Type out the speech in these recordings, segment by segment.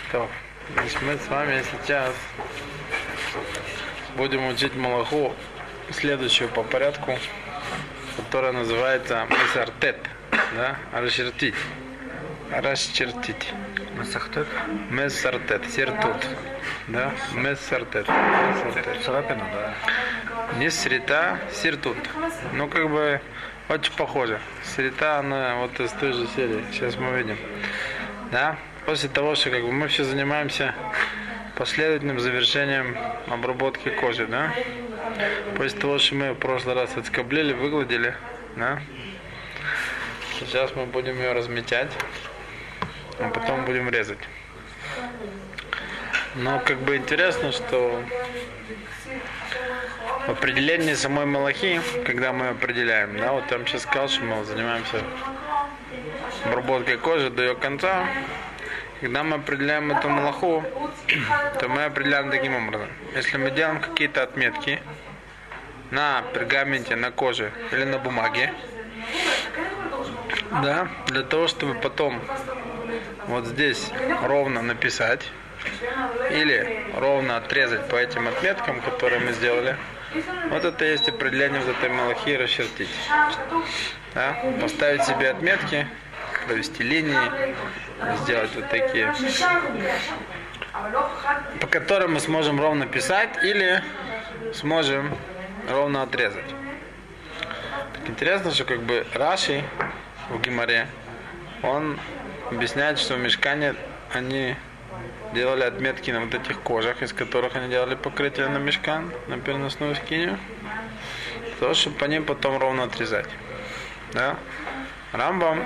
То, значит, мы с вами сейчас будем учить малаху, следующую по порядку, которая называется месартет, да, расчертить. Расчертить. Месартет? Месартет, сертут, да, месартет. Царапина, да. Не срита, сертут. Ну, как бы, очень похоже. Срита, она вот из той же серии. Сейчас мы увидим. Да? После того, что как бы мы все занимаемся последовательным завершением обработки кожи, да? После того, что мы в прошлый раз отскоблили, выгладили, да? Сейчас мы будем ее размечать, а потом будем резать. Но как бы интересно, что в определении самой малахи, когда мы определяем, да, вот я вам сейчас сказал, что мы занимаемся обработкой кожи до ее конца. Когда мы определяем эту малаху, то мы определяем таким образом. Если мы делаем какие-то отметки на пергаменте, на коже или на бумаге, да, для того, чтобы потом вот здесь ровно написать или ровно отрезать по этим отметкам, которые мы сделали, вот это есть определение вот этой малахи расчертить. Да? Поставить себе отметки, провести линии, сделать вот такие, по которым мы сможем ровно писать или сможем ровно отрезать. Так интересно, что как бы Раши в Гемаре, он объясняет, что в Мишкане они делали отметки на вот этих кожах, из которых они делали покрытие на Мишкан, на переносную скинию, для того, чтобы по ним потом ровно отрезать. Да? Рамбам,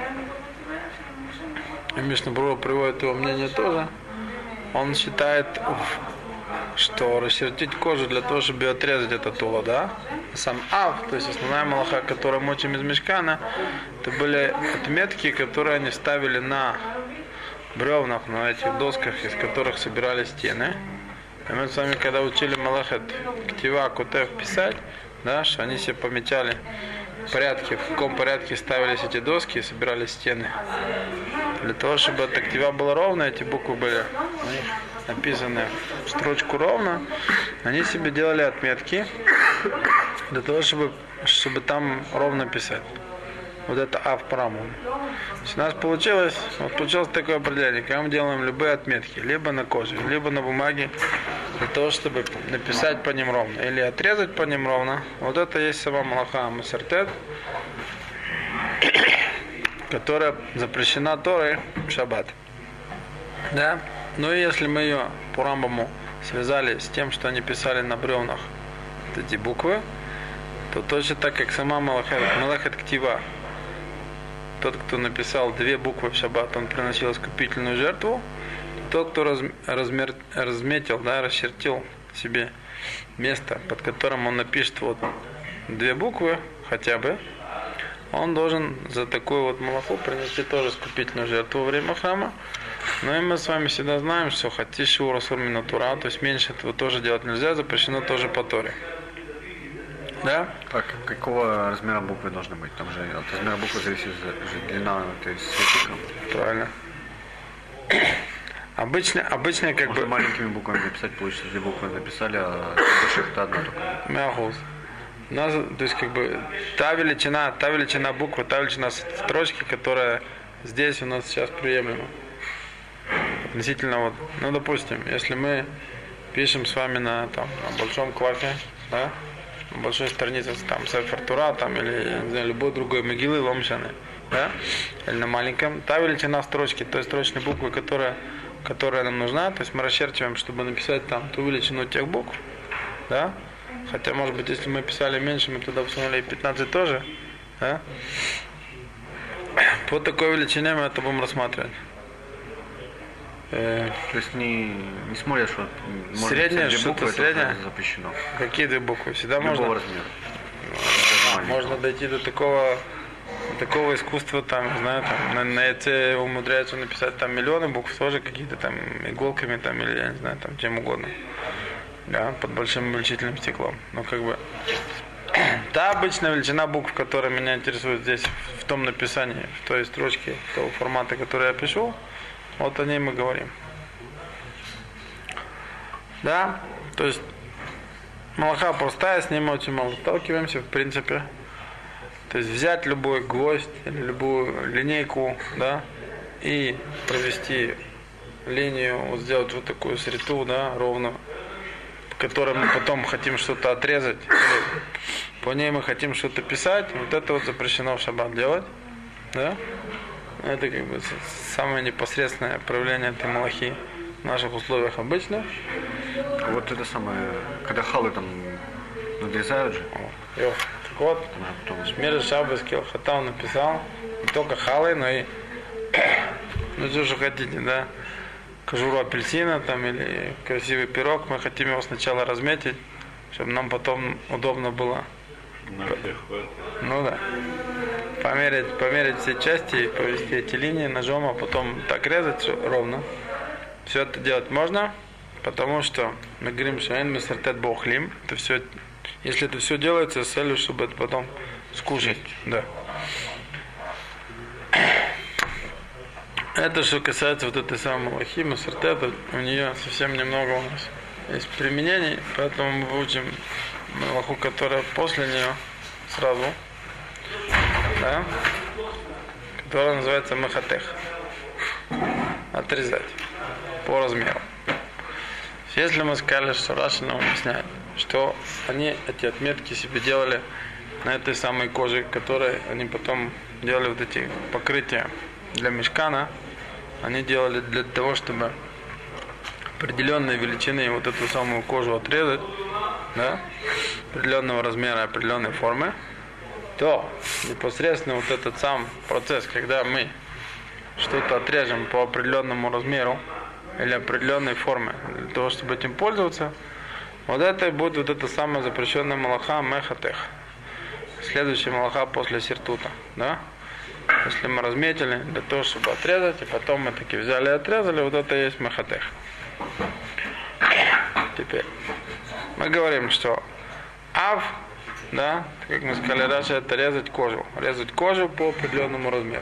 и Мишна Брура приводит его мнение тоже, он считает, что расчертить кожу для того, чтобы отрезать это тула, да? Сам ав, то есть основная малаха, которую мы учим из Мишкана, это были отметки, которые они ставили на бревнах, на этих досках, из которых собирали стены. И мы с вами, когда учили малахет ктива, кутев писать, да, что они себе помечали в порядке, в каком порядке ставились эти доски и собирали стены. Для того, чтобы эта ктива была ровная, эти буквы были написаны в строчку ровно, они себе делали отметки для того, чтобы там ровно писать. Вот это ав праму. У нас получилось такое определение, когда мы делаем любые отметки, либо на коже, либо на бумаге, для того, чтобы написать по ним ровно, или отрезать по ним ровно. Вот это есть сама малаха месартет, которая запрещена Торой в шаббат. Да? Ну и если мы ее по Рамбаму связали с тем, что они писали на бревнах вот эти буквы, то точно так, как сама малахет ктива, тот, кто написал 2 буквы в шаббат, он приносил искупительную жертву. Тот, кто разметил, да, расчертил себе место, под которым он напишет вот 2 буквы хотя бы, он должен за такую вот малаху принести тоже искупительную жертву во время храма. Но и мы с вами всегда знаем, что хати шиур асур мин тура, то есть меньше этого тоже делать нельзя, запрещено тоже по Торе. Да? Так, какого размера буквы должны быть? Там же от размера буквы зависит же длина этой святиком. Правильно. Обычно как бы маленькими буквами написать получится, 2 буквы написали, а больших-то одна только. Мягус. У нас, то есть как бы та величина буквы, та величина строчки, которая здесь у нас сейчас приемлема. Относительно вот, ну допустим, если мы пишем с вами на большом клафе, да, на большой странице, там Сефер Тура, там или не знаю, любой другой могилы ломшаны, да, или на маленьком, та величина строчки, той строчной буквы, которая нам нужна, то есть мы расчерчиваем, чтобы написать там ту величину тех букв, да. Хотя, может быть, если мы писали меньше, мы туда посмотрели 15 тоже, да? По такой величине мы это будем рассматривать. То есть не смотрят, что средняя, что-то средняя запрещено. Какие 2 буквы? Всегда Любого можно. размера. Можно дойти до такого искусства, там, не знаю, там, на яйце умудряются написать там миллионы букв, тоже какие-то там иголками там, или я не знаю, там чем угодно. Да, под большим увеличительным стеклом. Но как бы та обычная величина букв, которая меня интересует здесь, в том написании, в той строчке, того формата, который я пишу, вот о ней мы говорим. Да? То есть малаха простая, с ним очень мало сталкиваемся, в принципе. То есть взять любой гвоздь или любую линейку, да, и провести линию, вот сделать вот такую сриту, да, ровную, по которой мы потом хотим что-то отрезать, или по ней мы хотим что-то писать, вот это вот запрещено в шаббат делать, да. Это как бы самое непосредственное проявление этой малахи в наших условиях обычно. Вот это самое, когда халы там надрезают же. Так вот, Шмир Шаббас Килхатал написал не только халы, но и ну все, что хотите, да, кожуру апельсина там или красивый пирог, мы хотим его сначала разметить, чтобы нам потом удобно было. Ну да. Померить все части и провести эти линии ножом, а потом так резать ровно. Все это делать можно, потому что мы говорим, что эн месартет бохлим. Это все, если это все делается с целью, чтобы это потом скушать. Да. Это что касается вот этой самой малахи, месартета, у нее совсем немного у нас есть применений, поэтому мы выучим малаху, которая после нее сразу, да, которая называется махатех. Отрезать по размеру. Если мы сказали, что Раши нам объясняет, что они эти отметки себе делали на этой самой коже, которой они потом делали вот эти покрытия для мишкана, они делали для того, чтобы определенной величины вот эту самую кожу отрезать, да, определенного размера, определенной формы, то непосредственно вот этот сам процесс, когда мы что-то отрежем по определенному размеру или определенной форме для того, чтобы этим пользоваться, вот это и будет вот эта самая запрещенная малаха мехатех. Следующая малаха после сиртута, да? Если мы разметили для того, чтобы отрезать, и потом мы таки взяли и отрезали, вот это и есть мехатех. Теперь мы говорим, что ав, да, как мы сказали раньше, это резать кожу по определенному размеру.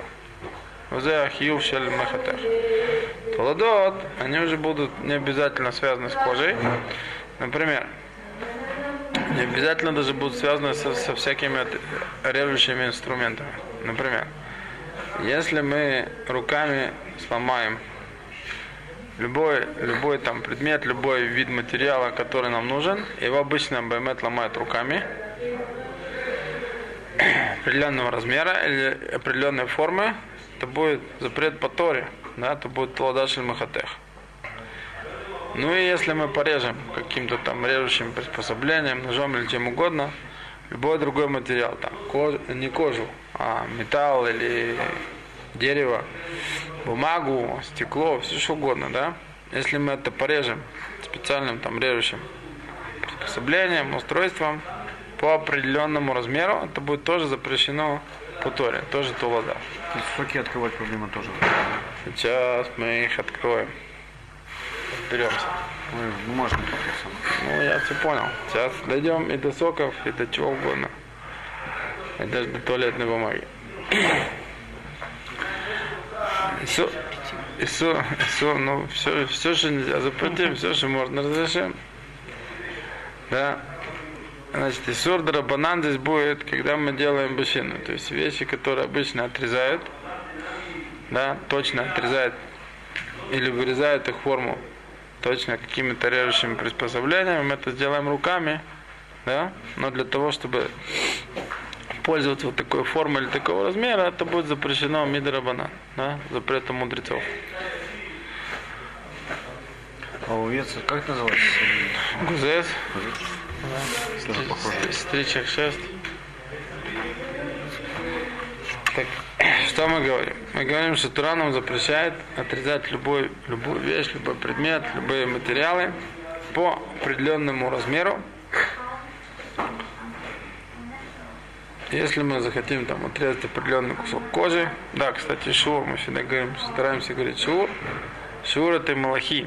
Толадот, они уже будут не обязательно связаны с кожей. Например, не обязательно даже будут связаны со всякими режущими инструментами. Например, если мы руками сломаем любой там предмет, любой вид материала, который нам нужен, его обычно баймет ломает руками определенного размера или определенной формы, это будет запрет по Торе, да, это будет толадашель махатех. Ну и если мы порежем каким-то там режущим приспособлением, ножом или чем угодно, любой другой материал, там, не кожу, а металл или дерево, бумагу, стекло, все что угодно, да, если мы это порежем специальным там режущим приспособлением, устройством по определенному размеру, это будет тоже запрещено по Торе, тоже толада. Соки открывать проблема тоже. Сейчас мы их откроем. Разберемся. Можно. Ну, я все понял. Сейчас дойдем и до соков, и до чего угодно. И даже до туалетной бумаги. Ну, все, что нельзя запретим, все, что можно разрешим. Да. Значит, исур драбанан здесь будет, когда мы делаем башину. То есть вещи, которые обычно отрезают, да, точно отрезают или вырезают их форму точно какими-то режущими приспособлениями, мы это сделаем руками, да, но для того, чтобы пользоваться вот такой формой или такого размера, это будет запрещено мидрабанан, да, запретом мудрецов. А у овец как называется? Гузес. Да. Стричек 6. Так, что мы говорим? Мы говорим, что Тора нам запрещает отрезать любую вещь, любой предмет, любые материалы по определенному размеру. Если мы захотим там отрезать определенный кусок кожи, да, кстати, шур, мы всегда говорим, стараемся говорить шур. Шур это малахи.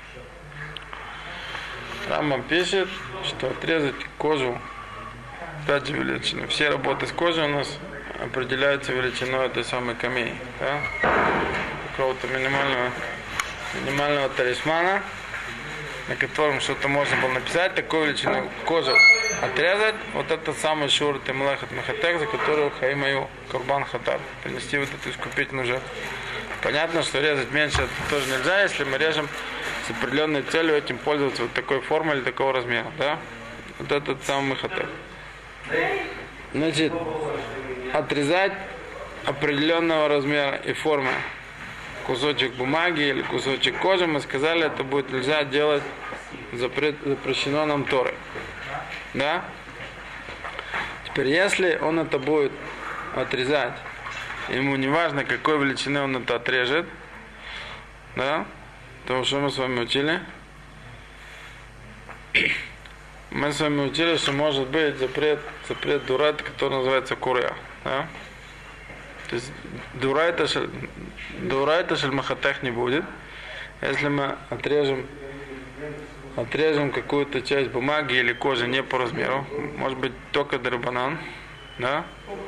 Рамбам пишет, что отрезать кожу, опять же величину. Все работы с кожей у нас определяются величиной этой самой камеи, да? Какого-то минимального талисмана, на котором что-то можно было написать, такую величину кожу отрезать, вот это самый шур темлехат мехатех, за которую хаимаю курбан хатар, принести вот эту искупительную жертву. Понятно, что резать меньше тоже нельзя, если мы режем с определенной целью этим пользоваться вот такой формой или такого размера, да? Вот этот самый мехатех. Значит, отрезать определенного размера и формы кусочек бумаги или кусочек кожи, мы сказали, это будет нельзя делать, запрещено нам Торой. Да? Теперь, если он это будет отрезать, ему не важно, какой величины он это отрежет, да, то что мы с вами учили? Мы с вами учили, что может быть запрет дурайта, который называется куреа. Да? То есть дурайта шельмахатех не будет. Если мы отрежем какую-то часть бумаги или кожи не по размеру, может быть только драбанан, да?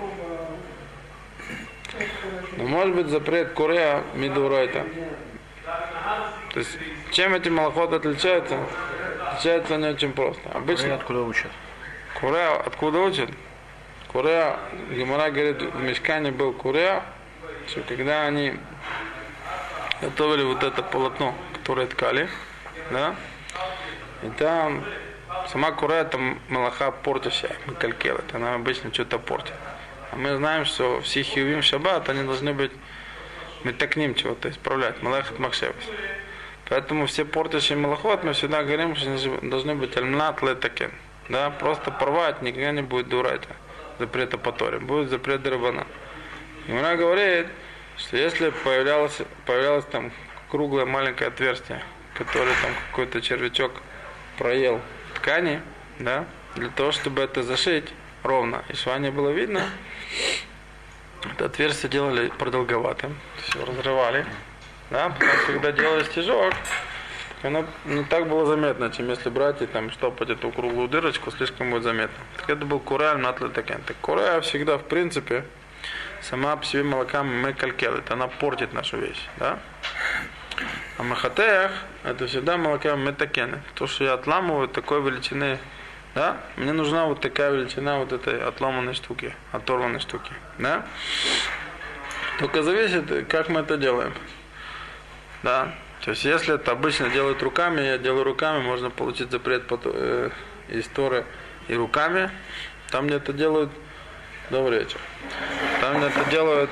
Но может быть запрет куреа мидурайта. То есть чем эти малахот отличаются? Отличаются они очень просто. Обычно Куреа откуда учат? Куреа откуда учат? Куреа, Гемара говорит, в Мишкане был куреа, что когда они готовили вот это полотно, которое ткали, да, и там сама куреа, там малаха портящая, микалькелет, она обычно что-то портит. А мы знаем, что все хиувим шаббат, они должны быть метакним чего-то исправлять, малахат махшевес. Поэтому все портящие малахот, мы всегда говорим, что должны быть альмнат летакен. Да, просто порвать никогда не будет дурайта. Запрета по Торе, будет запрет драбана. И она говорит, что если появлялось там круглое маленькое отверстие, которое там какой-то червячок проел ткани, да, для того, чтобы это зашить ровно, и шва не было видно, это отверстие делали продолговатым, все разрывали, да, потому что когда делали стежок, оно не так было заметно, чем если брать и там штопать эту круглую дырочку, слишком будет заметно. Так это был куреа натлетакен. Так куреа всегда, в принципе, сама по себе молока мекалькелет, она портит нашу вещь, да? А махатеях, это всегда молока метакены. То, что я отламываю такой величины, да? Мне нужна вот такая величина вот этой отломанной штуки, оторванной штуки, да? Только зависит, как мы это делаем, да? То есть, если это обычно делают руками, я делаю руками, можно получить запрет из Торы и руками. Там, где это делают, добрый вечер. Там, где это делают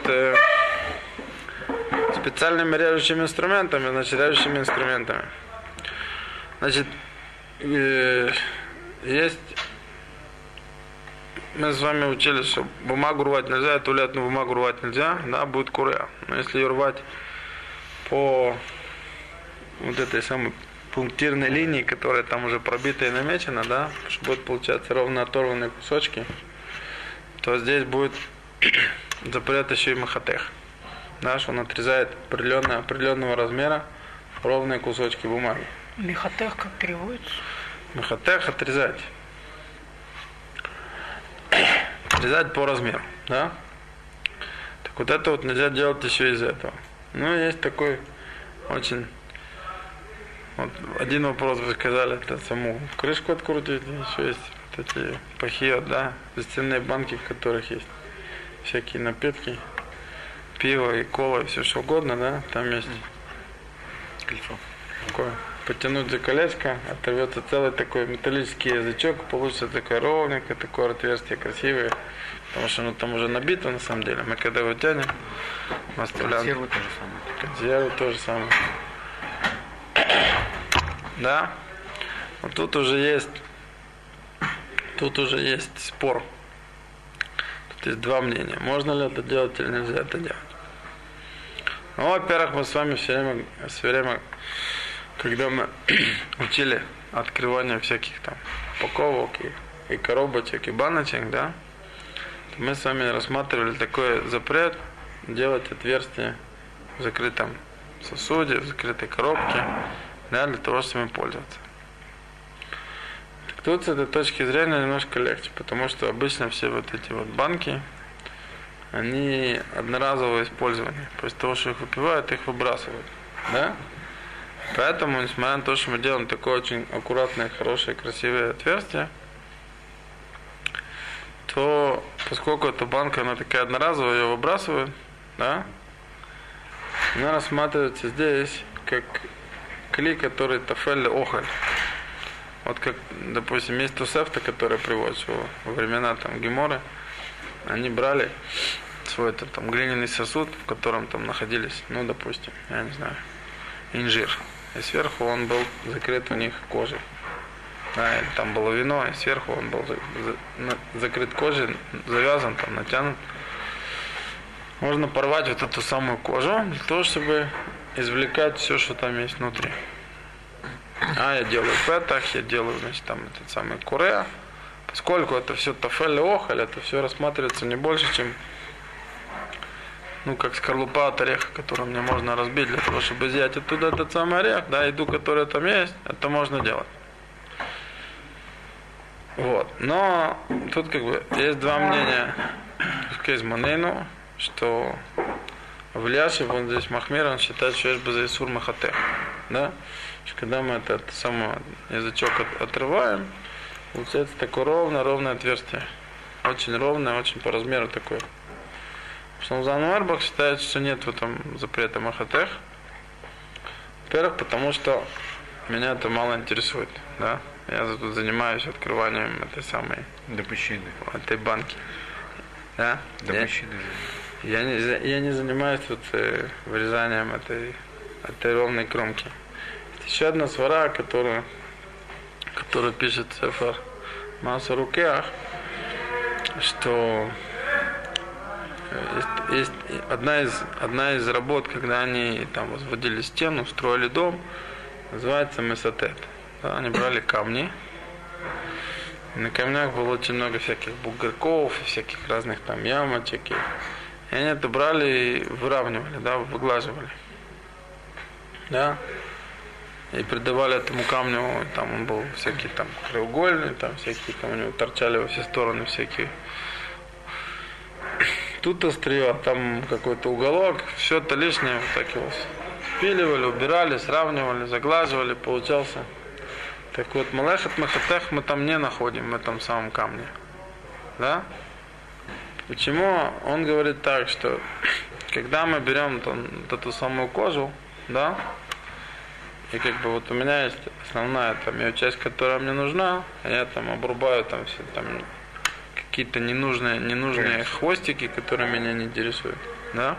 специальными режущими инструментами, значит, режущими инструментами. Значит, есть... Мы с вами учили, что бумагу рвать нельзя, туалетную бумагу рвать нельзя, да, будет куреа. Но если ее рвать по вот этой самой пунктирной линии, которая там уже пробита и намечена, да, что будет получаться ровно оторванные кусочки, то здесь будет запрет еще и махатех. Да, что он отрезает определенного размера ровные кусочки бумаги. Мехатех как переводится? Мехатех отрезать. Отрезать по размеру, да? Так вот это вот нельзя делать еще из этого. Ну, есть такой очень... Вот один вопрос вы сказали, это саму крышку открутить, еще есть вот эти пахиот, да, жестяные банки, в которых есть всякие напитки, пиво и кола и все что угодно, да, там есть Кольцо. такое, потянуть за колечко, оторвется целый такой металлический язычок, получится такое ровненькое, такое отверстие красивое, потому что оно там уже набито на самом деле. Мы когда его тянем, мы оставляем... Консервы то же самое. Консервы то же самое. Да? Вот тут уже есть спор. Тут есть два мнения. Можно ли это делать или нельзя это делать. Ну, во-первых, мы с вами все время, когда мы учили открывание всяких там упаковок и коробочек, и баночек, да, то мы с вами рассматривали такой запрет делать отверстие в закрытом сосуде, в закрытой коробке, да, для того, чтобы им пользоваться. Так тут с этой точки зрения немножко легче, потому что обычно все вот эти вот банки, они одноразового использования. После того, что их выпивают, их выбрасывают. Да? Поэтому, несмотря на то, что мы делаем такое очень аккуратное, хорошее, красивое отверстие, то поскольку эта банка, она такая одноразовая, ее выбрасывают, да, она рассматривается здесь как кли, который тафель охаль. Вот как, допустим, есть тусефта, которая приводит во времена там Геморы, они брали свой там глиняный сосуд, в котором там находились, ну, допустим, я не знаю, инжир. И сверху он был закрыт у них кожей. Да, и там было вино, и сверху он был закрыт кожей, завязан, там, натянут. Можно порвать вот эту самую кожу для того, чтобы извлекать все, что там есть внутри. Я делаю петах, я делаю, значит, там этот самый куре. Поскольку это все тафель и охаль, это все рассматривается не больше, чем, ну, как скорлупа от ореха, которую мне можно разбить для того, чтобы взять оттуда этот самый орех, да, еду, которая там есть, это можно делать. Вот. Но тут как бы есть два мнения в Кейзманейну, что в Ляше, он здесь Махмир, он считает, что есть базаисур махатех. Да? Когда мы этот самый язычок отрываем, получается такое ровное отверстие. Очень ровное, очень по размеру такое. Шламзан Марбах считает, что нет в этом запрета махатех. Во-первых, потому что меня это мало интересует. Да? Я тут занимаюсь открыванием этой самой допущины. Этой банки. Да? Допущины. Я не занимаюсь вот вырезанием этой ровной кромки. Есть еще одна свара, которая пишет Сефер Маса Рукеах, что есть одна из работ, когда они там возводили стену, строили дом, называется месатет. Да, они брали камни. И на камнях было очень много всяких бугорков, всяких разных там ямочек. И они это брали и выравнивали, да, выглаживали. Да. И придавали этому камню, там он был всякий там краеугольный, там всякие там у него торчали во все стороны всякие. Тут острие, там какой-то уголок, все это лишнее, вот так его спиливали, убирали, сравнивали, заглаживали, получался. Так вот, Малехет Махатех мы там не находим, в этом самом камне. Да? Почему? Он говорит так, что когда мы берем там, вот эту самую кожу, да, и как бы вот у меня есть основная там ее часть, которая мне нужна, я там обрубаю там все там какие-то ненужные хвостики, которые меня не интересуют, да?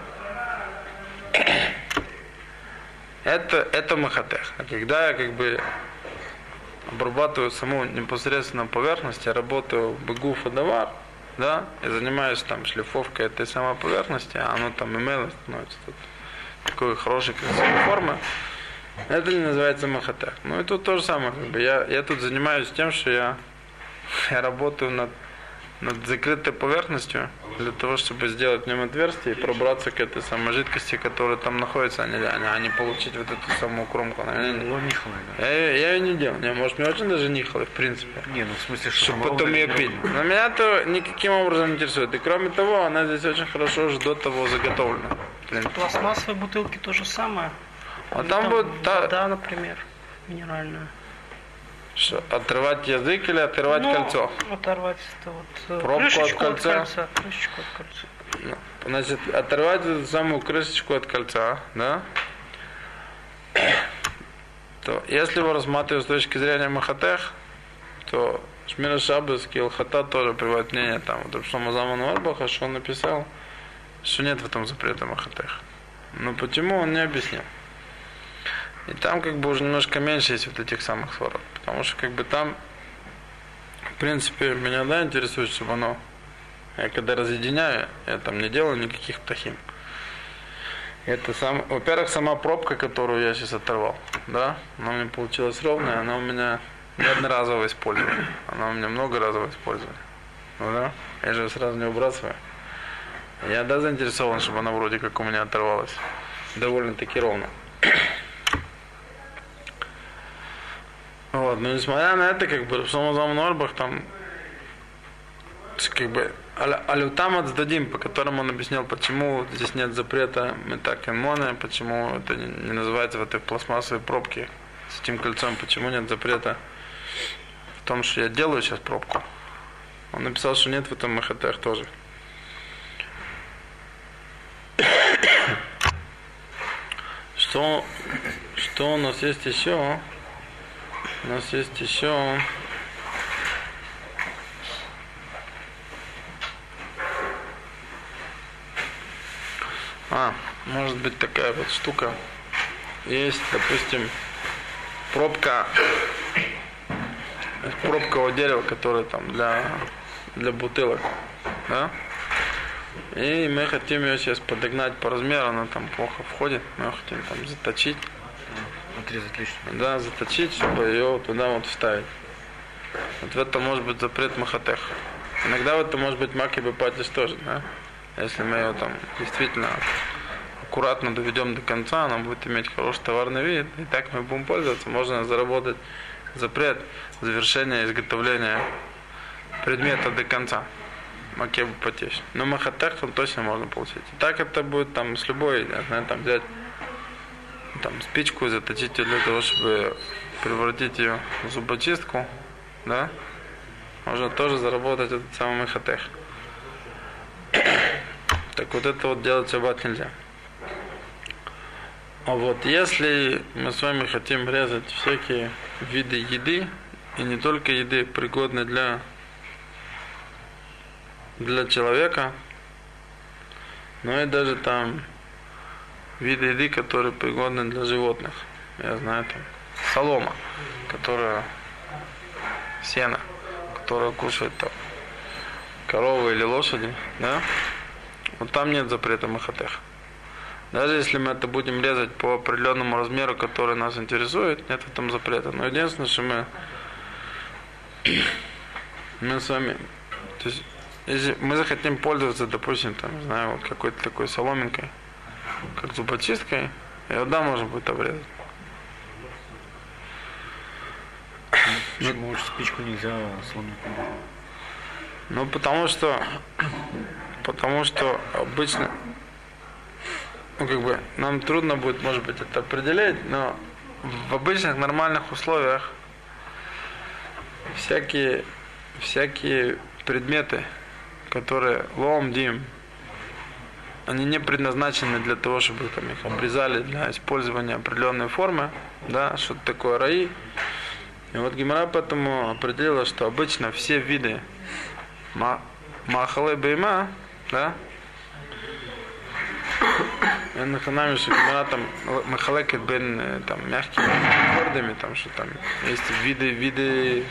Это махатех. А когда я как бы обрабатываю саму непосредственно поверхность, я работаю бегуф и давар, да, и занимаюсь там шлифовкой этой самой поверхности, а оно там имело становится тут такой хорошей красивой формы. Это не называется махатех. Ну и тут то же самое, как бы я тут занимаюсь тем, что я работаю над закрытой поверхностью для того, чтобы сделать в нем отверстие и пробраться к этой самой жидкости, которая там находится, а не получить вот эту самую кромку. Я ее не делал. Может, мне очень даже нихало, в принципе. Не, ну в смысле, чтобы потом ее пить. Но меня это никаким образом не интересует. И кроме того, она здесь очень хорошо уже до того заготовлена. Пластмассовые бутылки то же самое. А там будет вода, например, минеральная. Что, отрывать язык или отрывать кольцо? Оторвать это вот пробку от кольца. Крышечку от кольца. Значит, оторвать эту самую крышечку от кольца, да? То если его рассматривать с точки зрения махатех, то Шмира Шаббас, Килхата тоже приводит мнение там, вот Шламазаман Варбаха, что он написал, что нет в этом запрета махатех. Но почему, он не объяснил. И там как бы уже немножко меньше есть вот этих самых сворот. Потому что как бы там, в принципе, меня, да, интересует, чтобы оно, я когда разъединяю, я там не делаю никаких птахим. Это во-первых, сама пробка, которую я сейчас оторвал, да, она у меня получилась ровная, она у меня не одноразовое использование, она у меня многоразовое использование. Ну да, я же сразу не выбрасываю. Я, да, заинтересован, чтобы она вроде как у меня оторвалась довольно-таки ровно. Вот, но несмотря на это, как бы в Самозам Норбах там как бы Алютам отдадим, по которому он объяснял, почему здесь нет запрета метакенмона, почему это не называется в этой пластмассовой пробке с этим кольцом, почему нет запрета в том, что я делаю сейчас пробку. Он написал, что нет в этом махатех тоже. Что у нас есть еще? У нас есть еще... Может быть такая вот штука. Есть, допустим, пробка пробкового дерева, которое там для бутылок. Да? И мы хотим ее сейчас подогнать по размеру, она там плохо входит, мы ее хотим там заточить. Отрезать лишнее. Да, заточить, чтобы ее туда вот вставить. Вот в этом может быть запрет махатех. Иногда в этом может быть маки бепатиш тоже, да? Если мы ее там действительно аккуратно доведем до конца, она будет иметь хороший товарный вид, и так мы будем пользоваться, можно заработать запрет завершения изготовления предмета до конца. Маки бепатиш. Но махатех там точно можно получить. И так это будет там с любой, я знаю, там взять там спичку и заточить ее для того, чтобы превратить ее в зубочистку, да? Можно тоже заработать этот самый махатех. Так вот это вот делать в шаббат нельзя. А вот если мы с вами хотим резать всякие виды еды, и не только еды, пригодные для человека, но и даже там виды еды, которые пригодны для животных. Я знаю, там солома, которая сено, которую кушают там коровы или лошади, да? Вот там нет запрета махатех. Даже если мы это будем резать по определенному размеру, который нас интересует, нет в этом запрета. Но единственное, что мы с вами, то есть, если мы захотим пользоваться, допустим, там, не знаю, вот какой-то такой соломинкой, как зубочисткой, ее да, можно будет обрезать. Почему уж спичку нельзя соломинку? Ну, потому что обычно, ну, как бы, нам трудно будет, может быть, это определить, но в обычных нормальных условиях всякие предметы, которые лоом-дим, они не предназначены для того, чтобы там их обрезали для использования определенной формы, да, что-то такое раи. И вот Гемара поэтому определила, что обычно все виды махале бейма, да, наханами, что Гемара там махалекет бен там мягкими и твердыми, там что там есть виды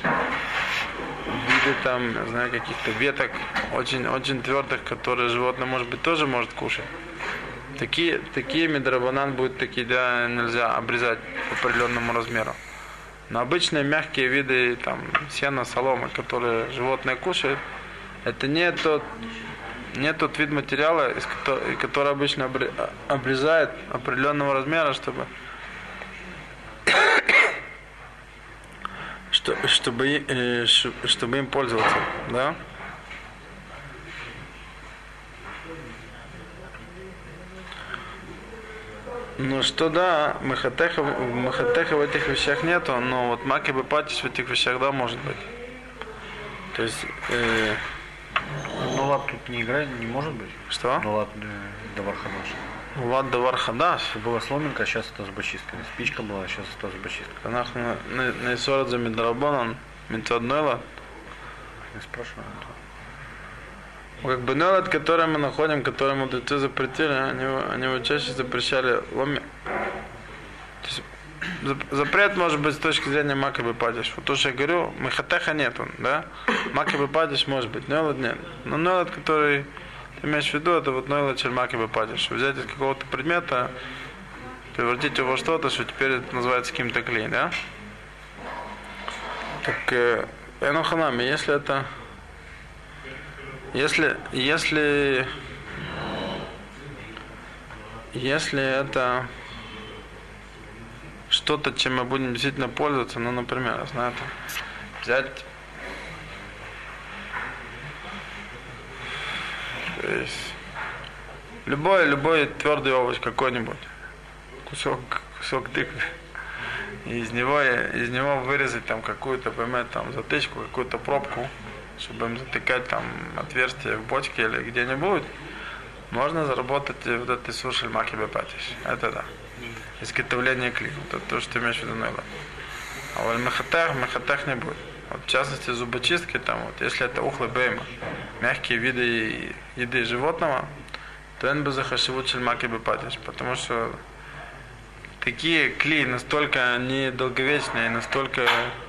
там, я знаю, каких-то веток очень твердых, которые животное, может быть, тоже может кушать. Такие медрабанан будут такие, да, нельзя обрезать по определенному размеру. Но обычные мягкие виды там сена, соломы, которые животное кушает, это не тот вид материала, который обычно обрезает определенного размера, чтобы им пользоваться, да? Ну что да, махатеха в этих вещах нету, но вот маки бепатиш в этих вещах да может быть. То есть ну лад тут не играет, не может быть. Что? Ну лад давар хадаш. Лад давар хадаш. Была сломинка, а сейчас это зубочистка. Спичка была, а сейчас это зубочистка. Она на исорат за медрабонан, митцадной лад. Не спрашиваю. Как бы нелад, который мы находим, который мудрецы запретили, они его чаще запрещали ломи. То есть, запрет может быть с точки зрения мака бепатиш. Вот то, что я говорю, махатеха нету, да? Мака бепатиш может быть, нелад нет. Но нелад, который ты имеешь в виду, это вот нелад чель мака бепатиш. Взять из какого-то предмета, превратить его во что-то, что теперь это называется каким-то клей, да? Так, эноханами, если это... Если это что-то, чем мы будем действительно пользоваться, ну, например, я знаю, взять То есть любой твердый овощ какой-нибудь, кусок тыквы, и из него вырезать там какую-то, там затычку, какую-то пробку, чтобы им затыкать там отверстие в бочке или где-нибудь, можно заработать вот этой суши маки бепатиш. Это да. Изготовление кли. Это то, что ты имеешь в виду, Нойла. А вот мехатех не будет. Вот, в частности, зубочистки, там, вот, если это ухлы бейма, мягкие виды еды животного, то он бы захашивут шельмаки бепатиш. Потому что такие кли настолько недолговечные, настолько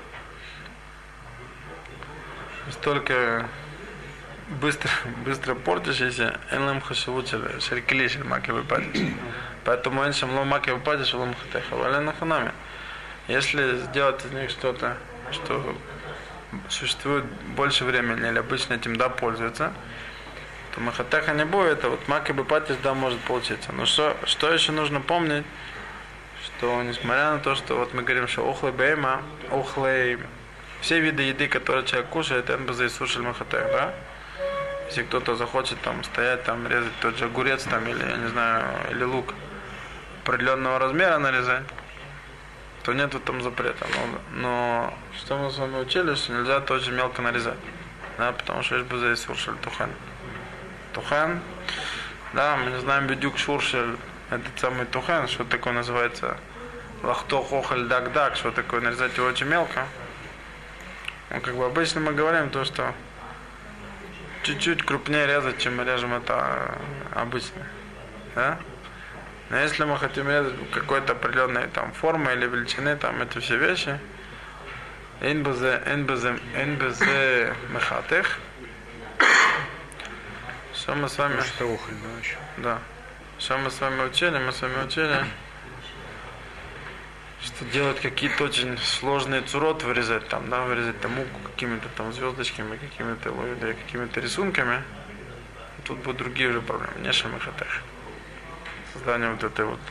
быстро портящиеся, энлам хашивут шелькли шельмаки бепатиш. Поэтому он шамло маки бепатиш улам хатеха. Валена ханами. Если сделать из них что-то, что существует больше времени или обычно этим пользуются, то махатеха не будет, а вот маки бепатиш может получиться. Но что еще нужно помнить, что несмотря на то, что вот мы говорим, что ухлы бейма, все виды еды, которые человек кушает, это бы заисушили махатех, да? Если кто-то захочет там стоять, там резать тот же огурец там, или я не знаю, или лук определенного размера нарезать, то нет в этом запрета. Но что мы с вами учили, что нельзя это очень мелко нарезать. Да, потому что есть бы здесь шуршель тухан. Тухан, да, мы не знаем бедюк шуршель, этот самый тухан, что такое называется лахто хохаль дак-дак, что такое нарезать его очень мелко. Ну, как бы обычно мы говорим то, что чуть-чуть крупнее резать, чем мы режем это обычно. Да? Но если мы хотим резать какой-то определенной там формы или величины, там эти все вещи, энбезе мехатех, что мы с вами... Да. Что мы с вами учили? Мы с вами учили, что делать какие-то очень сложные цурот, вырезать там, да, вырезать там муку какими-то там звездочками, какими-то рисунками. И тут будут другие уже проблемы. Не шамихатех. Создание вот этой вот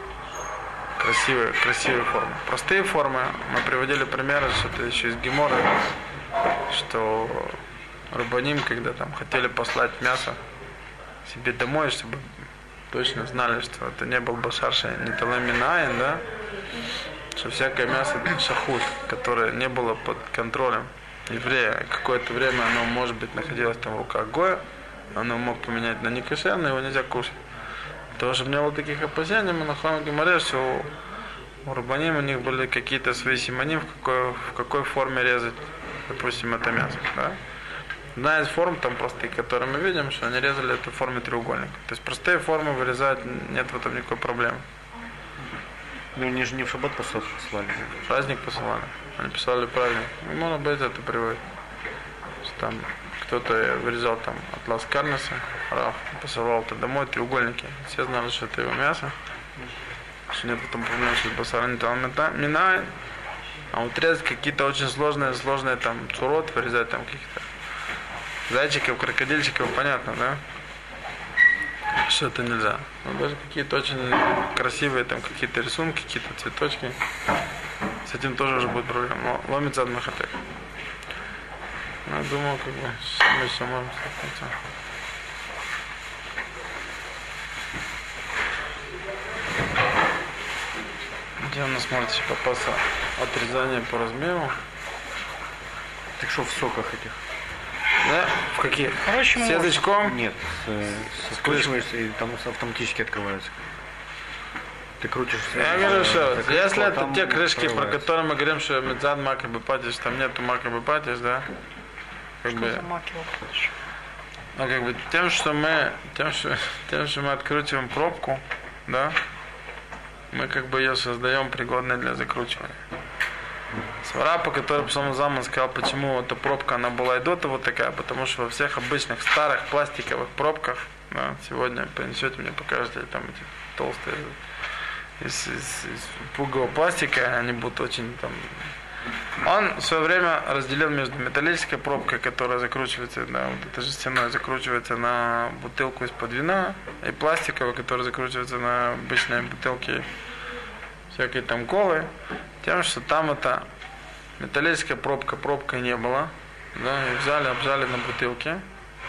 красивой формы. Простые формы, мы приводили примеры, что это еще из Гемора, что рабаним, когда там хотели послать мясо себе домой, чтобы точно знали, что это не был башарши, не таламинаин, да, что всякое мясо шахут, которое не было под контролем еврея, какое-то время оно, может быть, находилось там в руках гоя, оно мог поменять на некошерное, его нельзя кушать. Потому что не было таких опасений, мы находим в Геморе, что у рабаним у них были какие-то свои симоним, в какой форме резать, допустим, это мясо, да. Одна из форм, там простые, которые мы видим, что они резали это в форме треугольника. То есть простые формы вырезать, нет в этом никакой проблемы. Ну они же не в шаббат посылали. Праздник посылали. Они писали праздник. Можно быть это приводит. Там кто-то вырезал там атлас карнеса, Раф посылал это домой, треугольники. Все знали, что это его мясо. Что нет в этом проблемы, что басара не там минает. А вот резать какие-то очень сложные там цурот, вырезать там каких-то зайчиков, крокодильчиков, понятно, да? Что это нельзя. Но даже какие-то очень красивые там какие-то рисунки, какие-то цветочки. С этим тоже уже будет проблема. Но ломится от махатек. Ну, я думаю, как бы мы все можем столкнуться. Где у нас может попасться отрезание по размеру? Так что в соках этих? Да? В каких? Короче, с язычком? Нет, скручиваешься и там автоматически открывается. Ты крутишь. Я говорю, что если это те крышки, про открывается. которые мы говорим, что медзад мака бепатиш, там нету мака бепатиш, да? Как бы, ну, как бы тем, что мы откручиваем пробку, да, мы как бы ее создаем пригодной для закручивания. Свара, по которой Псалом Залман сказал, почему эта пробка, она была и до того такая, потому что во всех обычных старых пластиковых пробках, да, сегодня принесете мне, покажете, там эти толстые из пугового пластика, они будут очень там... Он в свое время разделил между металлической пробкой, которая закручивается, да, вот это жестяное закручивается на бутылку из-под вина, и пластиковая, которая закручивается на обычные бутылки всякие там колы, тем, что там это металлическая пробка, пробкой не было, да, и взяли, обжали на бутылке,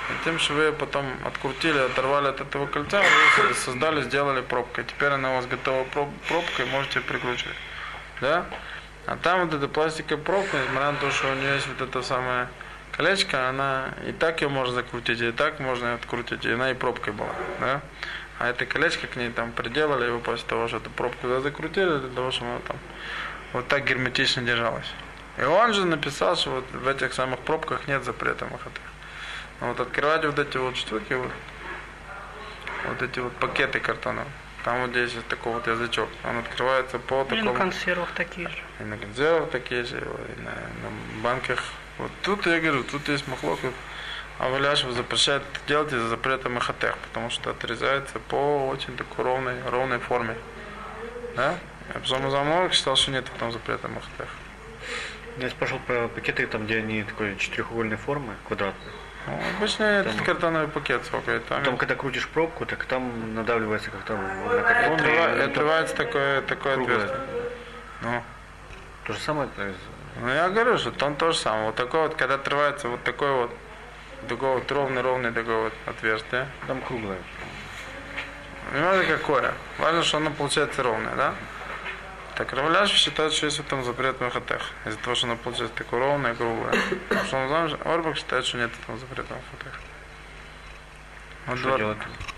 И тем, что вы потом открутили, оторвали от этого кольца, вы создали, сделали пробкой. Теперь она у вас готова пробка, и можете прикручивать. Да? А там вот эта пластиковая пробка, несмотря на то, что у нее есть вот это самое колечко, она и так ее можно закрутить, и так можно ее открутить, и она и пробкой была. Да? А это колечко к ней там приделали его после того, что эту пробку туда закрутили, для того, чтобы она там вот так герметично держалась. И он же написал, что вот в этих самых пробках нет запрета МХТ. Но вот открывать вот эти вот штуки, вот эти вот пакеты картоновые, там вот здесь есть такой вот язычок, он открывается по Или такому... на консервах такие же. И на консервах такие же, и на банках. Вот тут я говорю, тут есть махлокот. А Валяшев запрещает это делать из-за запрета МХТ, потому что отрезается по очень такой ровной форме. Да? Я потом замок считал, что нет там запрета МХТ. Я спрашивал про пакеты, там, где они такой четырехугольной формы, квадратной. Ну, обычно этот картоновый пакет сколько. Там, когда крутишь пробку, так там надавливается как-то на картон. И отрывается такое круглое. отверстие. Ну. То же самое, то есть... Ну я говорю, что там то же самое. Вот такой вот, когда отрывается вот такой вот ровный такой вот отверстие. Там круглое. Не важно какое. Важно, что оно получается ровное, да? Так Равляшев считает, что есть в этом запрет МХТ. Из-за того, что оно получается такое ровное, круглое. Потому что он знает, Орбак считает, что нет в этом запрета МХТ. Вот Что делать?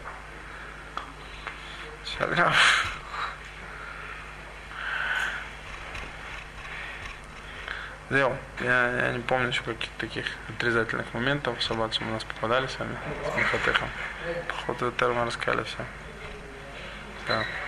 Сделал. Я не помню еще каких-то таких отрезательных моментов в шаббат, что у нас попадали с вами с МХТ. Походу, термо рассказали все. Да.